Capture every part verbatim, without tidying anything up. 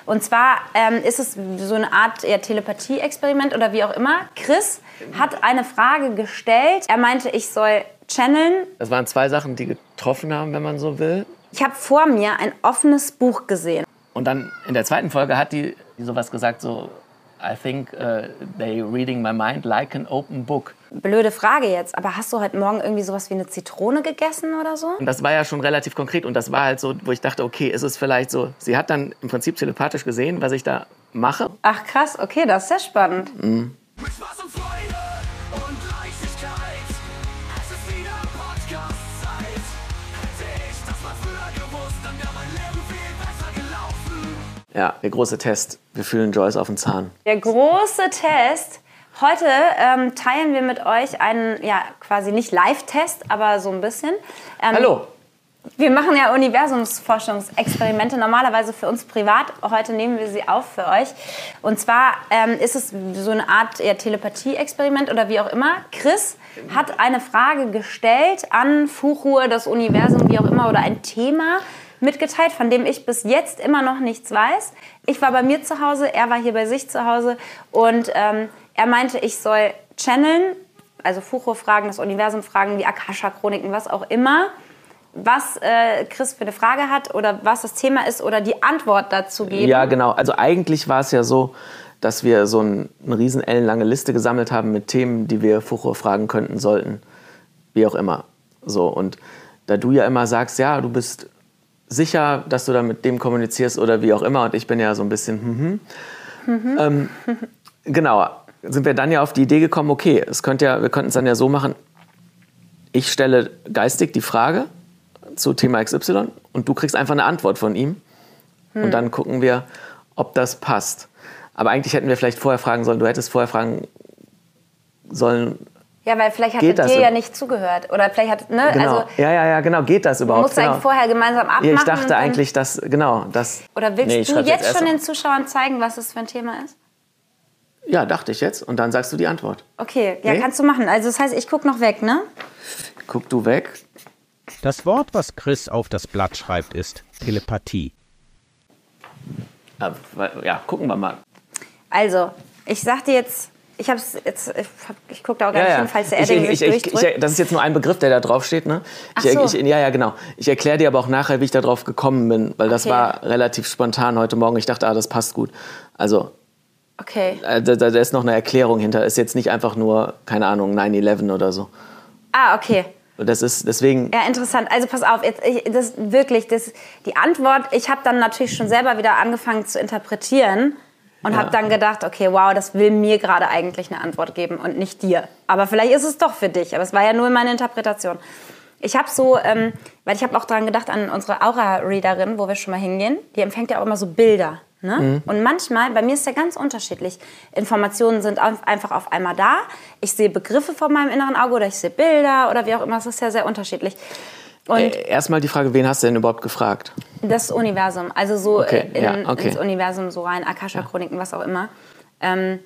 Und zwar ähm, ist es so eine Art eher Telepathie-Experiment oder wie auch immer. Chris hat eine Frage gestellt. Er meinte, ich soll channeln. Das waren zwei Sachen, die getroffen haben, wenn man so will. Ich habe vor mir ein offenes Buch gesehen. Und dann in der zweiten Folge hat die, die sowas gesagt, so I think uh, they reading my mind like an open book. Blöde Frage jetzt, aber hast du heute Morgen irgendwie sowas wie eine Zitrone gegessen oder so? Und das war ja schon relativ konkret und das war halt so, wo ich dachte, okay, ist es vielleicht so, sie hat dann im Prinzip telepathisch gesehen, was ich da mache. Ach krass, okay, das ist sehr spannend. Mhm. Mit Spaß und Freude und Leichtigkeit, es ist wieder Podcast-Zeit. Hätte ich das mal früher gewusst, dann wäre mein Leben viel besser gelaufen. Ja, der große Test. Wir fühlen Joyce auf den Zahn. Der große Test. Heute ähm, teilen wir mit euch einen, ja, quasi nicht Live-Test, aber so ein bisschen. Ähm, Hallo. Wir machen ja Universumsforschungsexperimente, normalerweise für uns privat. Heute nehmen wir sie auf für euch. Und zwar ähm, ist es so eine Art eher Telepathie-Experiment oder wie auch immer. Chris hat eine Frage gestellt an Fuchur, das Universum, wie auch immer, oder ein Thema mitgeteilt, von dem ich bis jetzt immer noch nichts weiß. Ich war bei mir zu Hause, er war hier bei sich zu Hause und ähm, er meinte, ich soll channeln, also Fuchur fragen, das Universum fragen, die Akasha-Chroniken, was auch immer, was äh, Chris für eine Frage hat oder was das Thema ist oder die Antwort dazu geben. Ja, genau. Also eigentlich war es ja so, dass wir so ein, eine riesen ellenlange Liste gesammelt haben mit Themen, die wir Fuchur fragen könnten, sollten, wie auch immer. So, und da du ja immer sagst, ja, du bist sicher, dass du da mit dem kommunizierst oder wie auch immer, und ich bin ja so ein bisschen hm, hm. Mhm. Ähm, genau, sind wir dann ja auf die Idee gekommen, okay, es könnte ja, wir könnten es dann ja so machen, ich stelle geistig die Frage zu Thema X Y und du kriegst einfach eine Antwort von ihm hm. und dann gucken wir, ob das passt. Aber eigentlich hätten wir vielleicht vorher fragen sollen, du hättest vorher fragen sollen, ja, weil vielleicht hat er dir ja nicht zugehört. Oder vielleicht hat, ne, genau. also... Ja, ja, ja, genau, geht das überhaupt? Man muss genau. eigentlich vorher gemeinsam abmachen. Ich dachte eigentlich, dass, genau, das... Oder willst nee, du jetzt, jetzt schon den Zuschauern zeigen, was es für ein Thema ist? Ja, dachte ich jetzt. Und dann sagst du die Antwort. Okay, ja, nee? kannst du machen. Also das heißt, ich guck noch weg, ne? Guck du weg. Das Wort, was Chris auf das Blatt schreibt, ist Telepathie. Ja, gucken wir mal. Also, ich sag dir jetzt... Ich hab's jetzt, ich, hab, ich guck da auch gar ja, nicht ja. hin, falls der ich, Edding ich, sich ich, durchdrückt. Ich, das ist jetzt nur ein Begriff, der da drauf steht, ne? Ich, Ach so. ich, ja, ja, genau. Ich erkläre dir aber auch nachher, wie ich da drauf gekommen bin, weil das Okay. war relativ spontan heute Morgen. Ich dachte, ah, das passt gut. Also, Okay. äh, da, da ist noch eine Erklärung hinter. Ist jetzt nicht einfach nur, keine Ahnung, nine eleven oder so. Ah, okay. Das ist deswegen... Ja, interessant. Also pass auf, jetzt, ich, das wirklich, das, die Antwort, ich habe dann natürlich schon selber wieder angefangen zu interpretieren und Ja. habe dann gedacht, okay, wow, das will mir gerade eigentlich eine Antwort geben und nicht dir. Aber vielleicht ist es doch für dich, aber es war ja nur meine Interpretation. Ich habe so, ähm, weil ich habe auch daran gedacht an unsere Aura-Readerin, wo wir schon mal hingehen, die empfängt ja auch immer so Bilder. Ne? Mhm. Und manchmal, bei mir ist ja ganz unterschiedlich. Informationen sind einfach auf einmal da. Ich sehe Begriffe vor meinem inneren Auge oder ich sehe Bilder oder wie auch immer. Das ist ja sehr unterschiedlich. Und äh, erstmal die Frage, wen hast du denn überhaupt gefragt? das Universum, also so Okay, in, ja, okay. ins Universum so rein, Akasha-Chroniken, was auch immer. Ähm,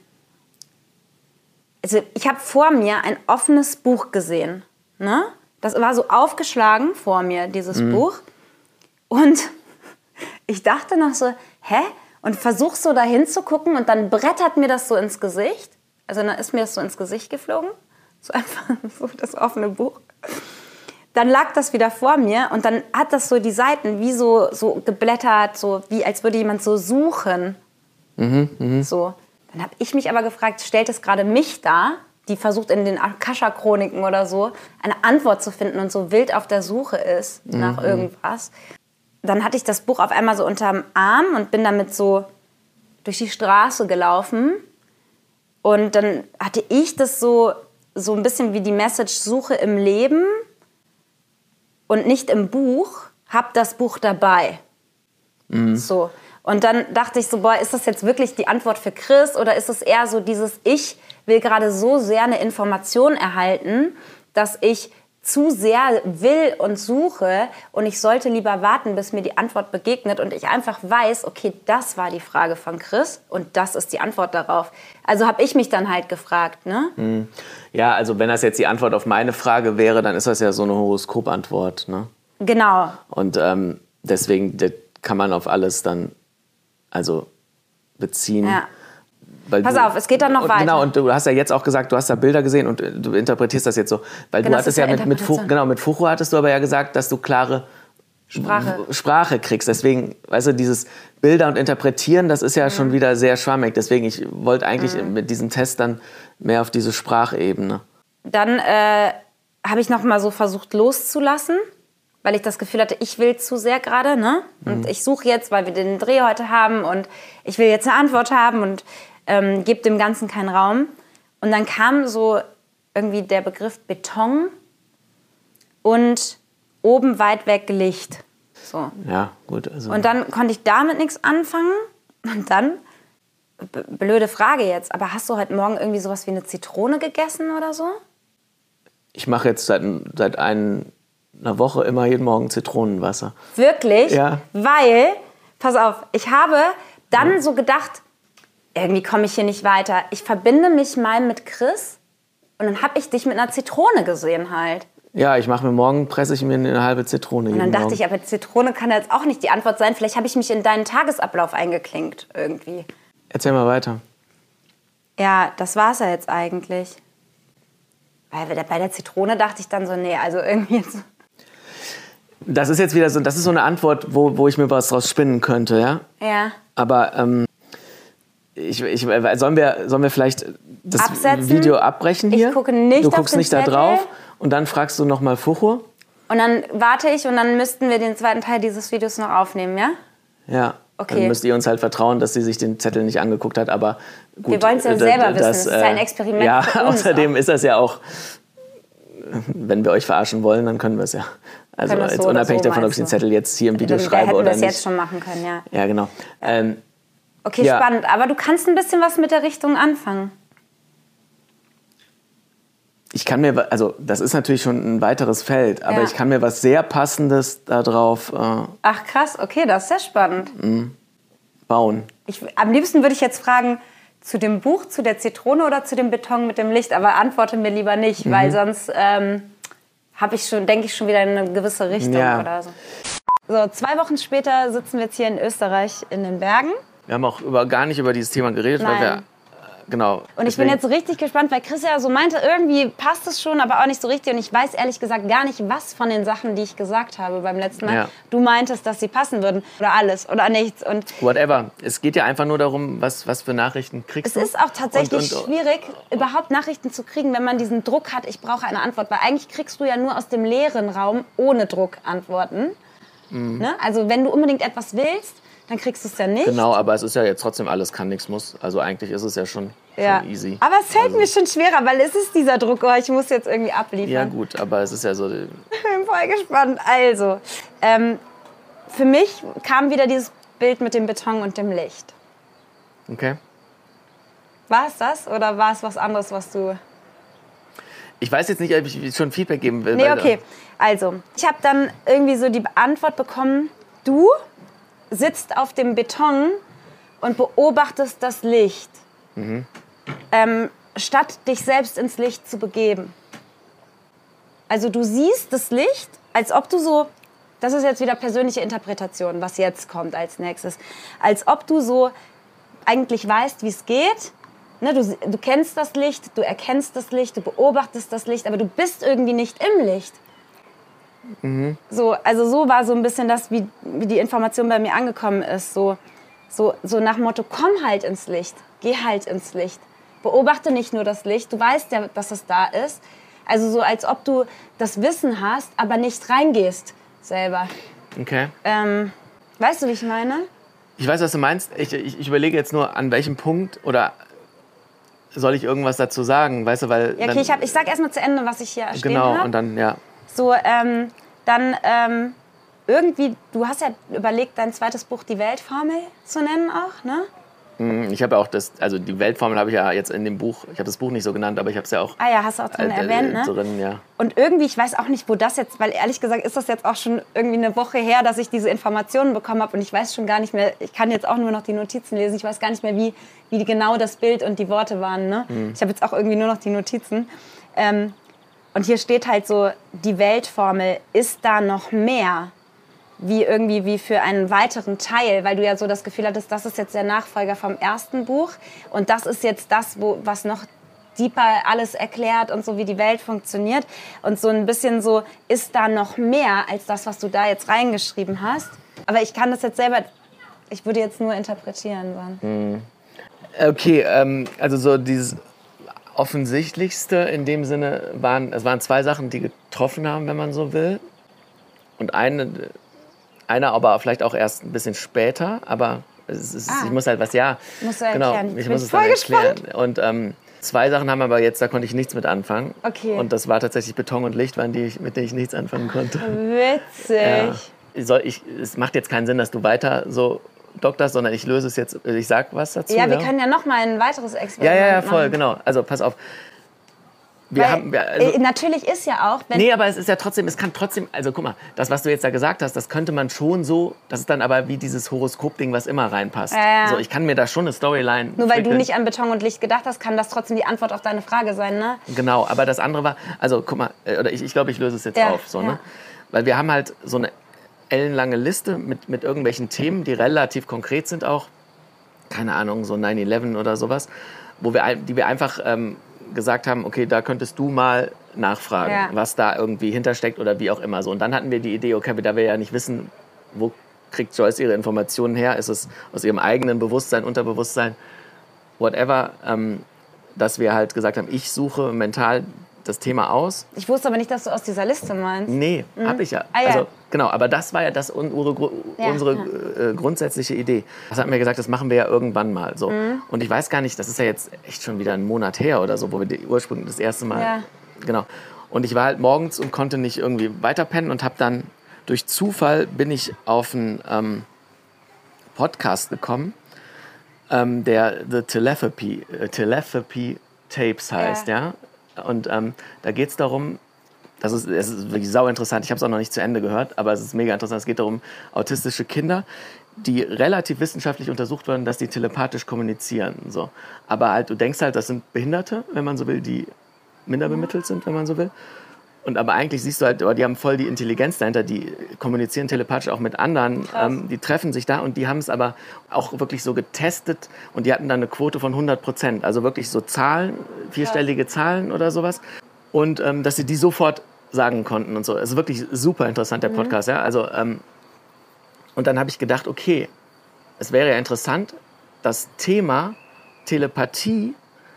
also ich habe vor mir ein offenes Buch gesehen. Ne? Das war so aufgeschlagen vor mir, dieses Mhm. Buch. Und ich dachte noch so, hä? Und versuch so dahin zu gucken und dann brettert mir das so ins Gesicht. Also dann ist mir das so ins Gesicht geflogen. So einfach so das offene Buch. Dann lag das wieder vor mir und dann hat das so die Seiten wie so, so geblättert, so wie als würde jemand so suchen. Mhm, mh. So. Dann habe ich mich aber gefragt, stellt es gerade mich dar, die versucht in den Akasha-Chroniken oder so eine Antwort zu finden und so wild auf der Suche ist nach Mhm. irgendwas. Dann hatte ich das Buch auf einmal so unterm Arm und bin damit so durch die Straße gelaufen. Und dann hatte ich das so, so ein bisschen wie die Message Suche im Leben und nicht im Buch, hab das Buch dabei. Mhm. So. Und dann dachte ich so, boah, ist das jetzt wirklich die Antwort für Chris oder ist es eher so dieses, ich will gerade so sehr eine Information erhalten, dass ich zu sehr will und suche und ich sollte lieber warten, bis mir die Antwort begegnet und ich einfach weiß, okay, das war die Frage von Chris und das ist die Antwort darauf. Also habe ich mich dann halt gefragt, ne? Ja, also wenn das jetzt die Antwort auf meine Frage wäre, dann ist das ja so eine Horoskopantwort, ne? Genau. Und ähm, deswegen das kann man auf alles dann also beziehen. Ja. Weil Pass du, auf, es geht dann noch und, weiter. Genau, und du hast ja jetzt auch gesagt, du hast da Bilder gesehen und du interpretierst das jetzt so. Weil Genau, du das hattest ist ja ja mit, mit, Fu, Interpretation. genau, mit Fucho hattest du aber ja gesagt, dass du klare Sprache. Sprache kriegst. Deswegen, weißt du, dieses Bilder und Interpretieren, das ist ja Mhm. schon wieder sehr schwammig. Deswegen, ich wollte eigentlich mhm. mit diesem Test dann mehr auf diese Sprachebene. Dann äh, habe ich noch mal so versucht loszulassen, weil ich das Gefühl hatte, ich will zu sehr gerade, ne? Und ich suche jetzt, weil wir den Dreh heute haben und ich will jetzt eine Antwort haben und ähm, gebe dem Ganzen keinen Raum. Und dann kam so irgendwie der Begriff Beton und oben weit weg Licht. So. Ja, gut. Also Und dann konnte ich damit nichts anfangen. Und dann, b- blöde Frage jetzt, aber hast du heute Morgen irgendwie sowas wie eine Zitrone gegessen oder so? ich mache jetzt seit, seit ein, einer Woche immer jeden Morgen Zitronenwasser. Wirklich? Ja. Weil, pass auf, ich habe dann ja. so gedacht, irgendwie komme ich hier nicht weiter. Ich verbinde mich mal mit Chris und dann habe ich dich mit einer Zitrone gesehen halt. Ja, ich mache mir morgen, presse ich mir eine halbe Zitrone. Und dann jeden dachte Morgen. ich, aber Zitrone kann jetzt auch nicht die Antwort sein. Vielleicht habe ich mich in deinen Tagesablauf eingeklinkt irgendwie. Erzähl mal weiter. Ja, das war's ja jetzt eigentlich. Weil bei der Zitrone dachte ich dann so, nee, also irgendwie jetzt... Das ist jetzt wieder so, das ist so eine Antwort, wo, wo ich mir was draus spinnen könnte, ja? Ja. Aber ähm, ich, ich, sollen, wir, sollen wir vielleicht das Absetzen? Video abbrechen hier? Ich gucke nicht Du auf guckst den nicht da Zettel. drauf und dann fragst du nochmal Fucho? Und dann warte ich und dann müssten wir den zweiten Teil dieses Videos noch aufnehmen, ja? Ja. Okay. Dann müsst ihr uns halt vertrauen, dass sie sich den Zettel nicht angeguckt hat, aber gut. Wir wollen es ja äh, selber das, wissen. Es ist ja ein Experiment Ja, für uns außerdem auch. ist das ja auch, wenn wir euch verarschen wollen, dann können wir es ja. Also Können wir es jetzt so oder unabhängig so, davon, ob ich den meinst du? Zettel jetzt hier im Video Dann schreibe hätten oder wir es nicht. jetzt schon machen können, ja. Ja, genau. Ähm, Okay, Ja. spannend. Aber du kannst ein bisschen was mit der Richtung anfangen. ich kann mir, also das ist natürlich schon ein weiteres Feld, aber Ja. ich kann mir was sehr Passendes darauf äh, Ach krass, okay, das ist sehr spannend. bauen. Ich, am liebsten würde ich jetzt fragen, zu dem Buch, zu der Zitrone oder zu dem Beton mit dem Licht, aber antworte mir lieber nicht, Mhm. weil sonst ähm, habe ich schon, denke ich schon wieder in eine gewisse Richtung Ja. oder so. So, zwei Wochen später sitzen wir jetzt hier in Österreich in den Bergen. Wir haben auch über, gar nicht über dieses Thema geredet, weil Nein. wir, äh, genau. Und ich bin deswegen- jetzt richtig gespannt, weil Chris ja so meinte, irgendwie passt es schon, aber auch nicht so richtig. Und ich weiß ehrlich gesagt gar nicht, was von den Sachen, die ich gesagt habe beim letzten Mal, Ja. du meintest, dass sie passen würden. Oder alles oder nichts. Und Whatever. Es geht ja einfach nur darum, was, was für Nachrichten kriegst es du. ist auch tatsächlich Und- und- schwierig, überhaupt Nachrichten zu kriegen, wenn man diesen Druck hat, ich brauche eine Antwort. Weil eigentlich kriegst du ja nur aus dem leeren Raum ohne Druck Antworten. Mhm. Ne? Also wenn du unbedingt etwas willst, dann kriegst du es ja nicht. Genau, aber es ist ja jetzt trotzdem alles kann, nichts muss. Also eigentlich ist es ja schon, Ja. schon easy. Aber es fällt Also- mir schon schwerer, weil es ist dieser Druck, oh, ich muss jetzt irgendwie abliefern. Ja gut, aber es ist ja so... Ich bin voll gespannt. Also, ähm, für mich kam wieder dieses Bild mit dem Beton und dem Licht. Okay. War es das oder war es was anderes, was du... Ich weiß jetzt nicht, ob ich schon Feedback geben will. Nee, weil- okay. Also, ich habe dann irgendwie so die Antwort bekommen, du sitzt auf dem Beton und beobachtest das Licht, ähm, statt dich selbst ins Licht zu begeben. Also du siehst das Licht, als ob du so, das ist jetzt wieder persönliche Interpretation, was jetzt kommt als nächstes, als ob du so eigentlich weißt, wie es geht. Ne, du, du kennst das Licht, du erkennst das Licht, du beobachtest das Licht, aber du bist irgendwie nicht im Licht. So, also so war so ein bisschen das, wie, wie die Information bei mir angekommen ist. So, so, so nach dem Motto, komm halt ins Licht, geh halt ins Licht. Beobachte nicht nur das Licht, du weißt ja, dass es da ist. Also so, als ob du das Wissen hast, aber nicht reingehst selber. Okay. Ähm, weißt du, wie ich meine? Ich weiß, was du meinst. Ich, ich, ich überlege jetzt nur, an welchem Punkt oder soll ich irgendwas dazu sagen, weißt du, weil... Ja, okay, dann, ich, hab, ich sag erstmal zu Ende, was ich hier stehen Genau, habe. und dann, ja. So, ähm, dann ähm, irgendwie, du hast ja überlegt, dein zweites Buch Die Weltformel zu nennen auch, ne? Ich habe ja auch das, also die Weltformel habe ich ja jetzt in dem Buch, ich habe das Buch nicht so genannt, aber ich habe es ja auch Ah ja, hast du auch drin äh, erwähnt, ne? drin, ja. Und irgendwie, ich weiß auch nicht, wo das jetzt, weil ehrlich gesagt ist das jetzt auch schon irgendwie eine Woche her, dass ich diese Informationen bekommen habe und ich weiß schon gar nicht mehr, ich kann jetzt auch nur noch die Notizen lesen, ich weiß gar nicht mehr, wie, wie genau das Bild und die Worte waren, ne? Mhm. Ich habe jetzt auch irgendwie nur noch die Notizen. Ähm, und hier steht halt so, die Weltformel, ist da noch mehr? wie irgendwie wie für einen weiteren Teil, weil du ja so das Gefühl hattest, das ist jetzt der Nachfolger vom ersten Buch und das ist jetzt das, wo, was noch deeper alles erklärt und so, wie die Welt funktioniert. Und so ein bisschen so, ist da noch mehr als das, was du da jetzt reingeschrieben hast? Aber ich kann das jetzt selber, ich würde jetzt nur interpretieren. So. Mhm. Okay, ähm, also so dieses Offensichtlichste in dem Sinne waren, es waren zwei Sachen, die getroffen haben, wenn man so will. Und eine, eine aber vielleicht auch erst ein bisschen später, aber es ist, Ah. ich muss halt was, ja, Musst du genau, erklären. ich Ich muss bin es dann voll erklären. gespannt. Und ähm, zwei Sachen haben aber jetzt, da konnte ich nichts mit anfangen. Okay. Und das war tatsächlich Beton und Licht, waren die, ich- mit denen ich nichts anfangen konnte. Witzig. Ja. Soll ich, es macht jetzt keinen Sinn, dass du weiter so dokterst, sondern ich löse es jetzt, ich sag was dazu. Ja, wir können ja noch mal ein weiteres Ja, Experiment ja, ja, voll, machen. genau. Also pass auf. Wir Weil, haben, wir, also, äh, natürlich ist ja auch, wenn nee, aber es ist ja trotzdem, es kann trotzdem, also guck mal, das, was du jetzt da gesagt hast, das könnte man schon so, das ist dann aber wie dieses Horoskop-Ding, was immer reinpasst. Ja, ja. So, ich kann mir da schon eine Storyline nur weil du entwickeln. nicht an Beton und Licht gedacht hast, kann das trotzdem die Antwort auf deine Frage sein, ne? Genau, aber das andere war, also guck mal, äh, oder ich, ich glaube, ich löse es jetzt Ja, auf, so, ja. ne? Weil wir haben halt so eine ellenlange Liste mit, mit irgendwelchen Themen, die relativ konkret sind auch, keine Ahnung, so neun elf oder sowas, wo wir, ein- die wir einfach ähm, gesagt haben, okay, da könntest du mal nachfragen, Ja. was da irgendwie hintersteckt oder wie auch immer so. Und dann hatten wir die Idee, okay, da wir ja nicht wissen, wo kriegt Joyce ihre Informationen her, ist es aus ihrem eigenen Bewusstsein, Unterbewusstsein, whatever, ähm, dass wir halt gesagt haben, ich suche mental das Thema aus. Ich wusste aber nicht, dass du aus dieser Liste meinst. Nee, hab ich ja. Ah, ja. Also, genau, aber das war ja das un- unsere, Gru- Ja, unsere ja. Äh, grundsätzliche Idee. Das hatten wir gesagt, das machen wir ja irgendwann mal. So. Mhm. Und ich weiß gar nicht, das ist ja jetzt echt schon wieder ein Monat her oder so, wo wir die ursprünglich das erste Mal. Ja. Genau. Und ich war halt morgens und konnte nicht irgendwie weiterpennen und habe dann durch Zufall bin ich auf einen ähm, Podcast gekommen, ähm, der The Telepathy, äh, Telepathy Tapes heißt, ja. Und ähm, da geht es darum, das ist, es ist wirklich sau interessant, ich habe es auch noch nicht zu Ende gehört, aber es ist mega interessant. Es geht darum, autistische Kinder, die relativ wissenschaftlich untersucht werden, dass die telepathisch kommunizieren. So. Aber halt, du denkst halt, das sind Behinderte, wenn man so will, die minder bemittelt sind, wenn man so will. Und aber eigentlich siehst du halt, oh, die haben voll die Intelligenz dahinter, die kommunizieren telepathisch auch mit anderen, ähm, die treffen sich da und die haben es aber auch wirklich so getestet und die hatten dann eine Quote von hundert Prozent, also wirklich so Zahlen, vierstellige Zahlen oder sowas und ähm, dass sie die sofort sagen konnten und so. Es ist wirklich super interessant, der Podcast, ja, also ähm, und dann habe ich gedacht, okay, es wäre ja interessant, das Thema Telepathie,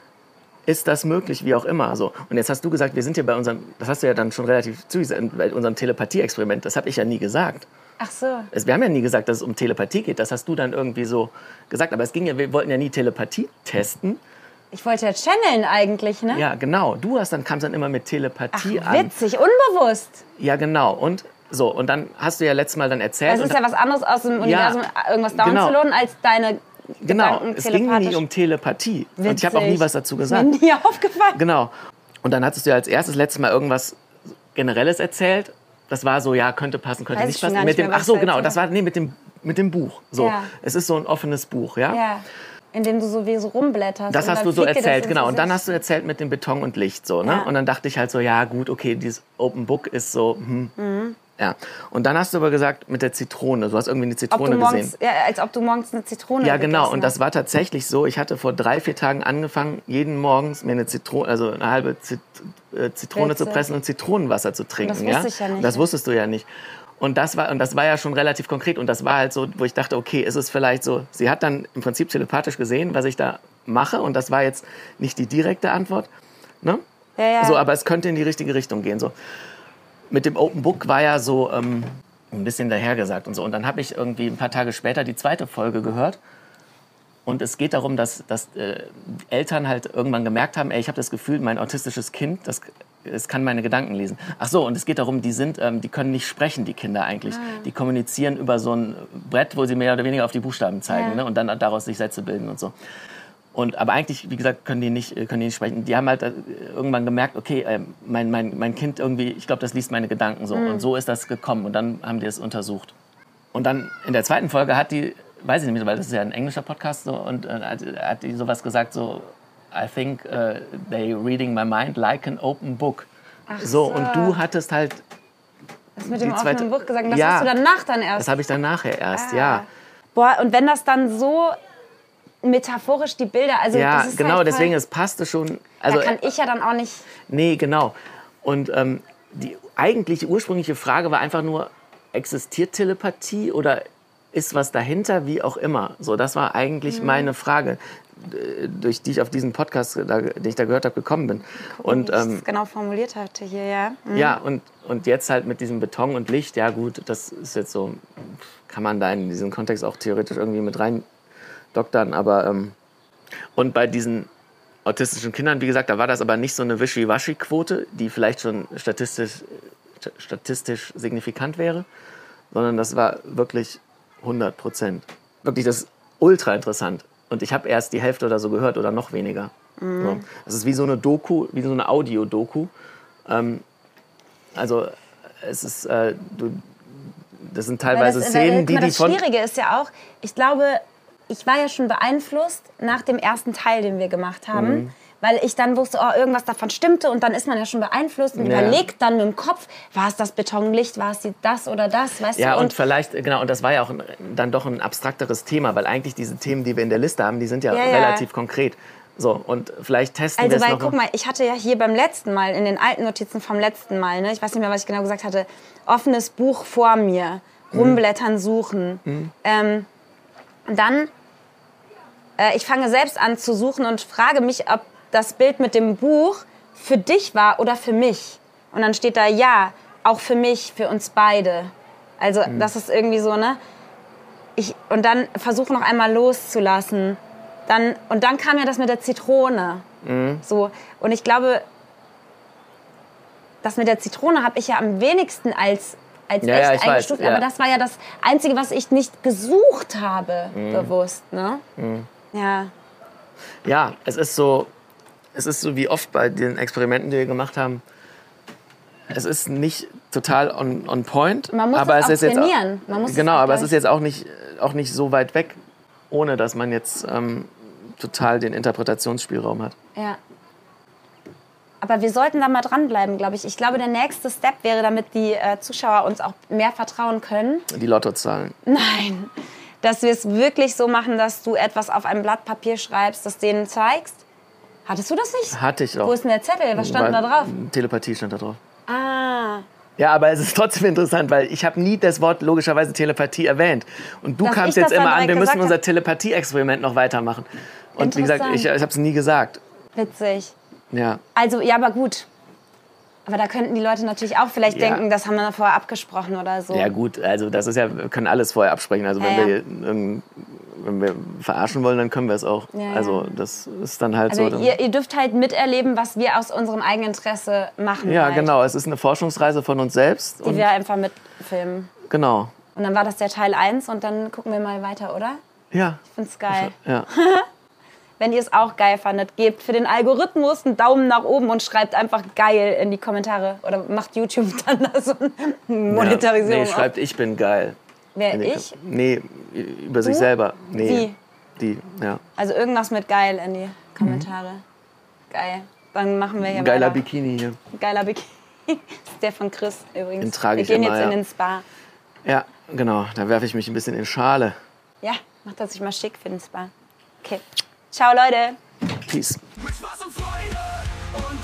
ist das möglich, wie auch immer. So. Und jetzt hast du gesagt, wir sind hier bei unserem, das hast du ja dann schon relativ zugesagt, bei unserem Telepathie-Experiment, das habe ich ja nie gesagt. Ach so. Es, wir haben ja nie gesagt, dass es um Telepathie geht, das hast du dann irgendwie so gesagt. Aber es ging ja, wir wollten ja nie Telepathie testen. Ich wollte ja channeln eigentlich, ne? Ja, genau. Du hast dann, kamst dann immer mit Telepathie Ach, an. witzig, unbewusst. Ja, genau. Und so, und dann hast du ja letztes Mal dann erzählt. Das ist und ja was anderes aus dem Universum, irgendwas genau. downzuladen, als deine Genau, Gedanken es ging telepathisch. nie um Telepathie. Und ich habe auch Witzig. nie was dazu Ist gesagt. mir nie aufgefallen. Genau. Und dann hattest du ja als erstes letztes Mal irgendwas Generelles erzählt. Das war so, ja, könnte passen, könnte Weiß nicht ich schon passen. gar Mit nicht dem, mehr, ach was so, du genau, erzählt das war nee, mit dem mit dem Buch. So, Ja. es ist so ein offenes Buch, ja. Ja. In dem du so wie so rumblätterst. Das und hast dann du so fliegt dir das erzählt, ins genau. Und dann Gesicht. hast du erzählt mit dem Beton und Licht, so, ne? Ja. Und dann dachte ich halt so, ja, gut, okay, dieses Open Book ist so, hm. Mhm. Ja. Und dann hast du aber gesagt, mit der Zitrone. Du hast irgendwie eine ob Zitrone du morgens, gesehen. ja, als ob du morgens eine Zitrone Ja, genau. gegessen Und das hast. war tatsächlich so. Ich hatte vor drei, vier Tagen angefangen, jeden Morgens mir eine Zitrone, also eine halbe Zit äh, Zitrone zu Witzig. pressen und Zitronenwasser zu trinken. Das wusste ich ja nicht, Und das ja. wusstest du ja nicht. Und das war, und das war ja schon relativ konkret. Und das war halt so, wo ich dachte, okay, ist es vielleicht so, sie hat dann im Prinzip telepathisch gesehen, was ich da mache. Und das war jetzt nicht die direkte Antwort. Ne? Ja, ja. So, aber es könnte in die richtige Richtung gehen. So. Mit dem Open Book war ja so ähm, ein bisschen dahergesagt und so. Und dann habe ich irgendwie ein paar Tage später die zweite Folge gehört. Und es geht darum, dass, dass äh, Eltern halt irgendwann gemerkt haben, ey, ich habe das Gefühl, mein autistisches Kind, das, es kann meine Gedanken lesen. Ach so, und es geht darum, die sind, ähm, die können nicht sprechen, die Kinder eigentlich. Die kommunizieren über so ein Brett, wo sie mehr oder weniger auf die Buchstaben zeigen, Ja. ne? Und dann daraus sich Sätze bilden und so. Und, aber eigentlich, wie gesagt, können die nicht, können die nicht sprechen. Die haben halt äh, irgendwann gemerkt, okay, äh, mein, mein, mein Kind irgendwie, ich glaube, das liest meine Gedanken so. Und so ist das gekommen. Und dann haben die es untersucht. Und dann in der zweiten Folge hat die, weiß ich nicht, weil das ist ja ein englischer Podcast, so, und äh, hat, hat die sowas gesagt, so, I think uh, they reading my mind like an open book. Ach So, so. und du hattest halt Das mit dem die zweite- offenen Buch gesagt. Das Ja. hast du danach dann erst. Das habe ich dann nachher erst, Ah. ja. Boah, und wenn das dann so metaphorisch die Bilder, also Ja, das ist genau, halt voll, deswegen, es passte schon. Also, da kann ich ja dann auch nicht. nee, genau. Und ähm, die eigentliche ursprüngliche Frage war einfach nur, existiert Telepathie oder ist was dahinter, wie auch immer? So, das war eigentlich Mhm. meine Frage, d- durch die ich auf diesen Podcast, da, den ich da gehört habe, gekommen bin. Und wie ich ähm, es genau formuliert hatte hier, ja. Mhm. ja, und, und jetzt halt mit diesem Beton und Licht, ja gut, das ist jetzt so, kann man da in diesen Kontext auch theoretisch irgendwie mit rein doktern, aber ähm, und bei diesen autistischen Kindern, wie gesagt, da war das aber nicht so eine Wischiwaschi-Quote, die vielleicht schon statistisch, statistisch signifikant wäre, sondern das war wirklich hundert Prozent. Wirklich, das ist ultra interessant. Und ich habe erst die Hälfte oder so gehört oder noch weniger. Mhm. So. Das ist wie so eine Doku, wie so eine Audio-Doku. Ähm, also es ist, äh, du, das sind teilweise das, Szenen, weil, die das die von... Schwierige ist ja auch, ich glaube, ich war ja schon beeinflusst nach dem ersten Teil, den wir gemacht haben. Mhm. Weil ich dann wusste, oh, irgendwas davon stimmte und dann ist man ja schon beeinflusst und Ja. überlegt dann mit dem Kopf, war es das Betonlicht, war es die- das oder das, weißt Ja, du? und, vielleicht, genau, und das war ja auch ein, dann doch ein abstrakteres Thema, weil eigentlich diese Themen, die wir in der Liste haben, die sind ja, Ja, ja. relativ konkret. So, und vielleicht testen wir Also, es weil, noch. guck mal, ich hatte ja hier beim letzten Mal, in den alten Notizen vom letzten Mal, ne, ich weiß nicht mehr, was ich genau gesagt hatte, offenes Buch vor mir, rumblättern, suchen. Ähm, dann, äh, ich fange selbst an zu suchen und frage mich, ob das Bild mit dem Buch für dich war oder für mich. Und dann steht da, ja, auch für mich, für uns beide. Also, das ist irgendwie so, ne? Ich, und dann versuche noch einmal loszulassen. Dann, und dann kam ja das mit der Zitrone. So. Und ich glaube, das mit der Zitrone habe ich ja am wenigsten als, als Ja, echt ja, ich weiß, eingestuft. ja. Aber das war ja das Einzige, was ich nicht gesucht habe, Mhm. bewusst. Ne? Ja. Ja, es ist so, es ist so wie oft bei den Experimenten, die wir gemacht haben. Es ist nicht total on, on point. Man muss aber es auch ist jetzt trainieren. Man muss es genau, auch, aber glaub es ist ich- jetzt auch nicht, auch nicht so weit weg, ohne dass man jetzt ähm, total den Interpretationsspielraum hat. Ja. Aber wir sollten da mal dranbleiben, glaube ich. Ich glaube, der nächste Step wäre, damit die äh, Zuschauer uns auch mehr vertrauen können. Die Lottozahlen. Nein. Dass wir es wirklich so machen, dass du etwas auf ein Blatt Papier schreibst, das denen zeigst. Hattest du das nicht? Hatte ich auch. Wo ist denn der Zettel? Was stand denn da drauf? Telepathie stand da drauf. Ah. Ja, aber es ist trotzdem interessant, weil ich habe nie das Wort logischerweise Telepathie erwähnt. Und du Dass kamst ich jetzt das dann immer an, wir direkt müssen gesagt unser hab. Telepathie-Experiment noch weitermachen. Und wie gesagt, ich, Interessant. ich habe es nie gesagt. Witzig. Ja. Also, ja, aber gut. Aber da könnten die Leute natürlich auch vielleicht Ja. denken, das haben wir vorher abgesprochen oder so. Ja gut, also das ist ja, wir können alles vorher absprechen. Also wenn, Ja, ja. wir, ähm, wenn wir verarschen wollen, dann können wir es auch. Ja, ja. Also das ist dann halt Also so. Dann, ihr, ihr dürft halt miterleben, was wir aus unserem eigenen Interesse machen. ja, halt, genau. Es ist eine Forschungsreise von uns selbst. Die Und, wir einfach mitfilmen. genau. Und dann war das der Teil eins und dann gucken wir mal weiter, oder? Ja. Ich find's geil. Ja. Wenn ihr es auch geil fandet, gebt für den Algorithmus einen Daumen nach oben und schreibt einfach geil in die Kommentare. Oder macht YouTube dann da so eine Monetarisierung Nee, schreibt, ich bin geil. auf. Wer, In die- ich? Nee, über sich Du? selber. Nee. Sie? Die, ja. Also irgendwas mit geil in die Kommentare. Geil. Dann machen wir hier Ein geiler weiter. Bikini hier. Geiler Bikini. Das ist der von Chris übrigens. Den trage wir ich gehen immer, jetzt in ja. den Spa. Ja, genau. Da werfe ich mich ein bisschen in Schale. Ja, macht das sich mal schick für den Spa. Okay. Ciao, Leute. Peace. Mit Spaß und Freude und